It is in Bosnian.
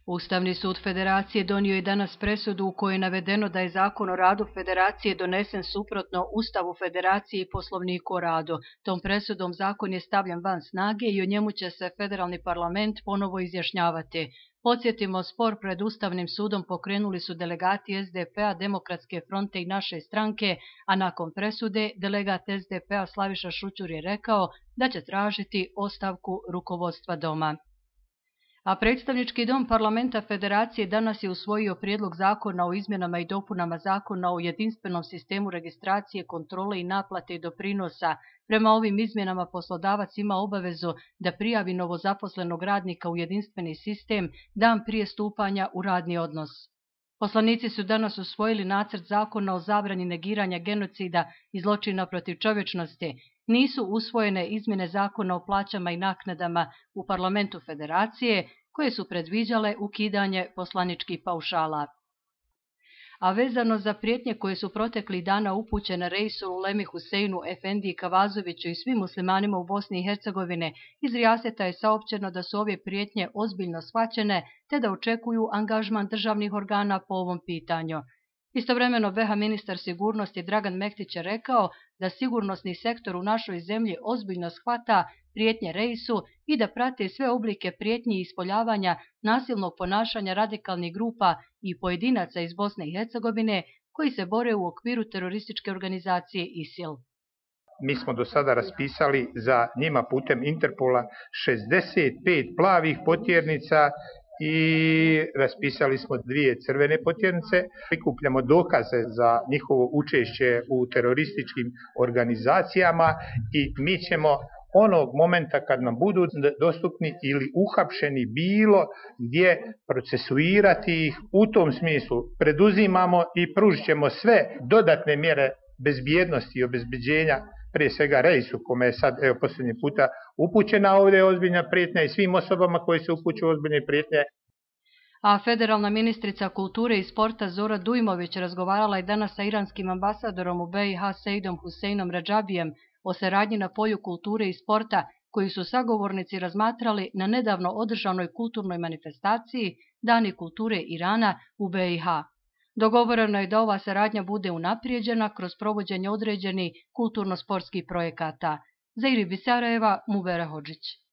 Ustavni sud Federacije donio je danas presudu u kojoj je navedeno da je Zakon o radu Federacije donesen suprotno Ustavu Federacije i Poslovniku o radu. Tom presudom zakon je stavljen van snage i o njemu će se federalni parlament ponovo izjašnjavati. Podsjetimo, spor pred Ustavnim sudom pokrenuli su delegati SDP-a, Demokratske fronte i naše stranke, a nakon presude delegat SDP-a Slaviša Šućur je rekao da će tražiti ostavku rukovodstva doma. A predstavnički dom parlamenta Federacije danas je usvojio prijedlog zakona o izmjenama i dopunama zakona o jedinstvenom sistemu registracije, kontrole i naplate doprinosa. Prema ovim izmjenama poslodavac ima obavezu da prijavi novozaposlenog radnika u jedinstveni sistem dan prije stupanja u radni odnos. Poslanici su danas usvojili nacrt zakona o zabrani negiranja genocida i zločina protiv čovječnosti. Nisu usvojene izmjene zakona o plaćama i naknadama u parlamentu Federacije, koje su predviđale ukidanje poslaničkih paušala. A vezano za prijetnje koje su proteklih dana upućene Reisu Ulemi Huseinu Efendiji Kavazoviću i svim muslimanima u Bosni i Hercegovini, iz Rijaseta je saopćeno da su ove prijetnje ozbiljno shvaćene te da očekuju angažman državnih organa po ovom pitanju. Istovremeno BiH ministar sigurnosti Dragan Mektić je rekao da sigurnosni sektor u našoj zemlji ozbiljno shvata prijetnje Reisu i da prate sve oblike prijetnji i ispoljavanja nasilnog ponašanja radikalnih grupa i pojedinaca iz Bosne i Hercegovine koji se bore u okviru terorističke organizacije ISIL. Mi smo do sada raspisali za njima putem Interpola 65 plavih potjernica i raspisali smo 2 crvene potjernice. Prikupljamo dokaze za njihovo učešće u terorističkim organizacijama i mi ćemo onog momenta kad nam budu dostupni ili uhapšeni bilo gdje procesuirati ih. U tom smislu preduzimamo i pružit ćemo sve dodatne mjere bezbjednosti i obezbeđenja, prije svega Reisu, kome je sad posljednji puta upućena ovdje ozbiljna prijetnja i svim osobama koji se upućuju ozbiljne prijetnje. A federalna ministrica kulture i sporta Zora Dujmović razgovarala je danas sa iranskim ambasadorom u BiH Seidom Huseinom Radžabijem o saradnji na polju kulture i sporta, koju su sagovornici razmatrali na nedavno održanoj kulturnoj manifestaciji Dani kulture Irana u BiH. Dogovoreno je da ova saradnja bude unaprijeđena kroz provođenje određenih kulturno-sportskih projekata. Za Iribi Sarajeva, Mubera Hodžić.